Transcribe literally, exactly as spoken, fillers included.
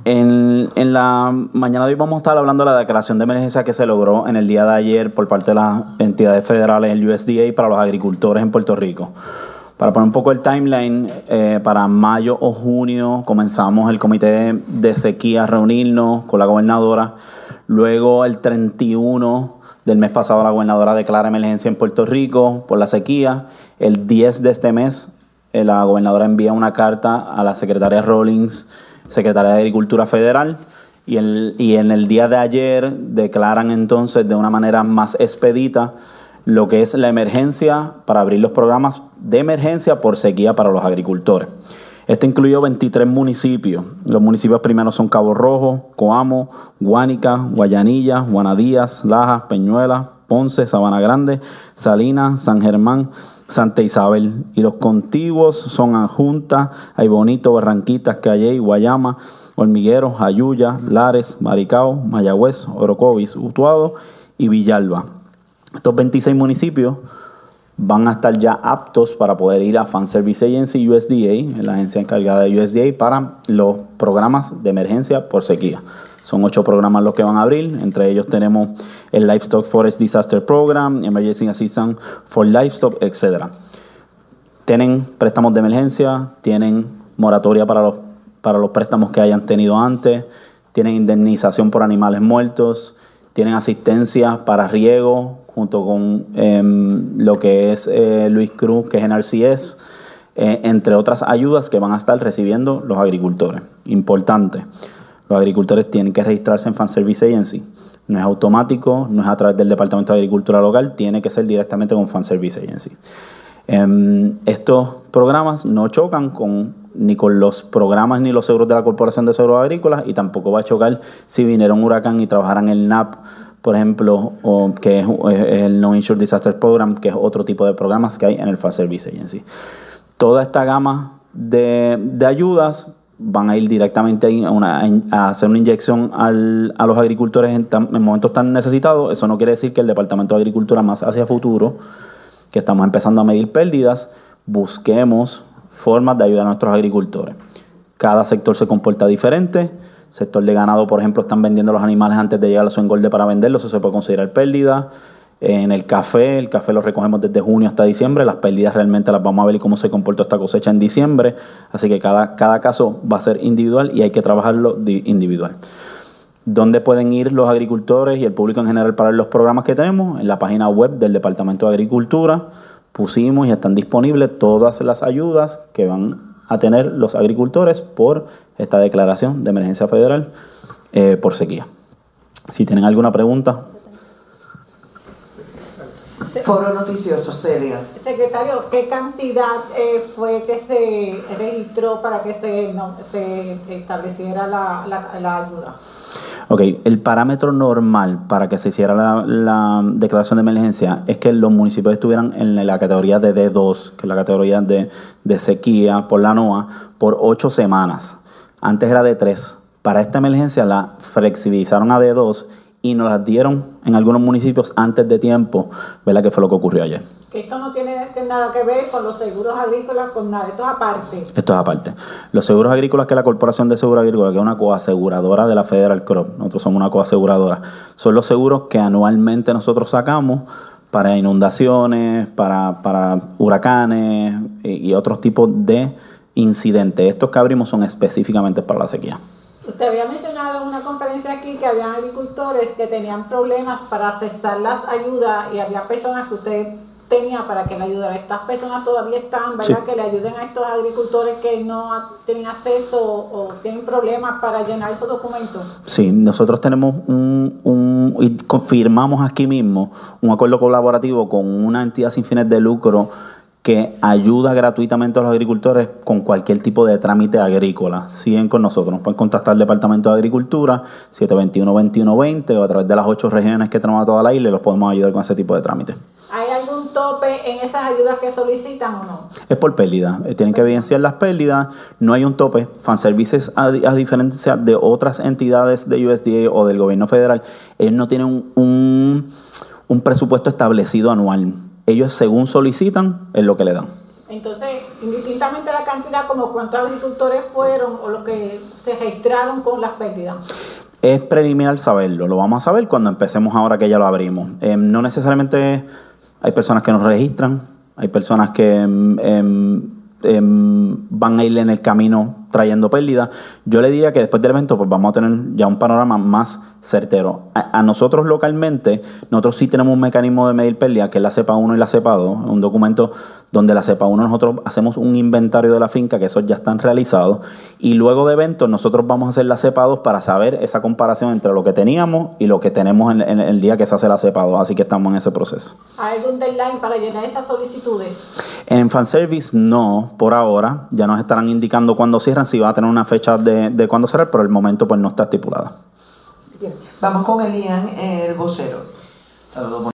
En, en la mañana de hoy vamos a estar hablando de la declaración de emergencia que se logró en el día de ayer por parte de las entidades federales, el U S D A, para los agricultores en Puerto Rico. Para poner un poco el timeline, eh, para mayo o junio comenzamos el comité de sequía a reunirnos con la gobernadora. Luego el treinta y uno del mes pasado la gobernadora declara emergencia en Puerto Rico por la sequía. El diez de este mes eh, la gobernadora envía una carta a la secretaria Rawlings, secretaria de Agricultura Federal, y, el, y en el día de ayer declaran entonces de una manera más expedita lo que es la emergencia para abrir los programas de emergencia por sequía para los agricultores. Esto incluyó veintitrés municipios. Los municipios primeros son Cabo Rojo, Coamo, Guánica, Guayanilla, Juanadías, Lajas, Peñuelas, Ponce, Sabana Grande, Salinas, San Germán, Santa Isabel. Y los contiguos son Adjunta, Aybonito, Barranquitas, Calley, Guayama, Hormiguero, Jayuya, Lares, Maricao, Mayagüez, Orocovis, Utuado y Villalba. Estos veintiséis municipios van a estar ya aptos para poder ir a Farm Service Agency U S D A, la agencia encargada de U S D A, para los programas de emergencia por sequía. Son ocho programas los que van a abrir. Entre ellos tenemos el Livestock Forest Disaster Program, Emergency Assistance for Livestock, etcétera. Tienen préstamos de emergencia, tienen moratoria para los, para los préstamos que hayan tenido antes, tienen indemnización por animales muertos, tienen asistencia para riego, junto con eh, lo que es eh, Luis Cruz, que es en R C S, eh, entre otras ayudas que van a estar recibiendo los agricultores. Importante, los agricultores tienen que registrarse en Farm Service Agency. No es automático, no es a través del Departamento de Agricultura local, tiene que ser directamente con Farm Service Agency. Eh, estos programas no chocan con, ni con los programas ni los seguros de la Corporación de Seguros Agrícolas, y tampoco va a chocar si viniera un huracán y trabajaran el N A P, por ejemplo, o que es, es el No Insured Disaster Program, que es otro tipo de programas que hay en el Farm Service Agency. Toda esta gama de, de ayudas van a ir directamente a, una, a hacer una inyección al, a los agricultores en, tan, en momentos tan necesitados. Eso no quiere decir que el Departamento de Agricultura, más hacia futuro, que estamos empezando a medir pérdidas, busquemos formas de ayudar a nuestros agricultores. Cada sector se comporta diferente. Sector de ganado, por ejemplo, están vendiendo los animales antes de llegar a su engorde para venderlos, eso se puede considerar pérdida. En el café, el café lo recogemos desde junio hasta diciembre, las pérdidas realmente las vamos a ver y cómo se comportó esta cosecha en diciembre, así que cada, cada caso va a ser individual y hay que trabajarlo individual. ¿Dónde pueden ir los agricultores y el público en general para ver los programas que tenemos? En la página web del Departamento de Agricultura pusimos y están disponibles todas las ayudas que van a tener los agricultores por esta declaración de emergencia federal eh, por sequía. Si tienen alguna pregunta. Foro noticioso, Celia. Secretario, ¿qué cantidad eh, fue que se registró para que se, no, se estableciera la, la, la ayuda? Ok, el parámetro normal para que se hiciera la, la declaración de emergencia es que los municipios estuvieran en la categoría de D dos, que es la categoría de, de sequía por la NOAA, por ocho semanas. Antes era D tres. Para esta emergencia la flexibilizaron a D dos y nos las dieron en algunos municipios antes de tiempo, ¿verdad? Que fue lo que ocurrió ayer. Que esto no tiene nada que ver con los seguros agrícolas, con nada, esto es aparte. Esto es aparte. Los seguros agrícolas que la Corporación de Seguros Agrícolas, que es una coaseguradora de la Federal Crop, nosotros somos una coaseguradora, son los seguros que anualmente nosotros sacamos para inundaciones, para, para huracanes y, y otros tipos de incidentes. Estos que abrimos son específicamente para la sequía. Usted había mencionado en una conferencia aquí que había agricultores que tenían problemas para accesar las ayudas y había personas que usted tenía para que le ayudara. Estas personas todavía están, ¿verdad? Sí. Que le ayuden a estos agricultores que no tienen acceso o tienen problemas para llenar esos documentos. Sí, nosotros tenemos un, un y confirmamos aquí mismo un acuerdo colaborativo con una entidad sin fines de lucro que ayuda gratuitamente a los agricultores con cualquier tipo de trámite agrícola. Siguen con nosotros, nos pueden contactar al Departamento de Agricultura, siete dos uno, dos uno dos cero, o a través de las ocho regiones que tenemos a toda la isla y los podemos ayudar con ese tipo de trámite. ¿Hay algún tope en esas ayudas que solicitan o no? Es por pérdida, eh, tienen que evidenciar las pérdidas, no hay un tope. Farm Services, a, a diferencia de otras entidades de U S D A o del gobierno federal, ellos no tienen un, un, un presupuesto establecido anual. Ellos, según solicitan, es lo que le dan. Entonces, indistintamente la cantidad, como cuántos agricultores fueron o lo que se registraron con las pérdidas? Es preliminar saberlo, lo vamos a saber cuando empecemos ahora que ya lo abrimos. Eh, no necesariamente hay personas que nos registran, hay personas que eh, eh, van a ir en el camino trayendo pérdidas. Yo le diría que después del evento pues vamos a tener ya un panorama más certero. A, a nosotros localmente, nosotros sí tenemos un mecanismo de medir pérdidas, que es la cepa uno y la cepa dos, un documento donde la cepa uno nosotros hacemos un inventario de la finca, que esos ya están realizados, y luego de eventos nosotros vamos a hacer la cepa dos para saber esa comparación entre lo que teníamos y lo que tenemos en, en el día que se hace la cepa dos, así que estamos en ese proceso. ¿Hay algún deadline para llenar esas solicitudes? En fanservice no, por ahora, ya nos estarán indicando cuándo cierran, si va a tener una fecha de, de cuándo cerrar, pero el momento pues no está estipulada. Bien. Vamos con Elian, el vocero. Saludos.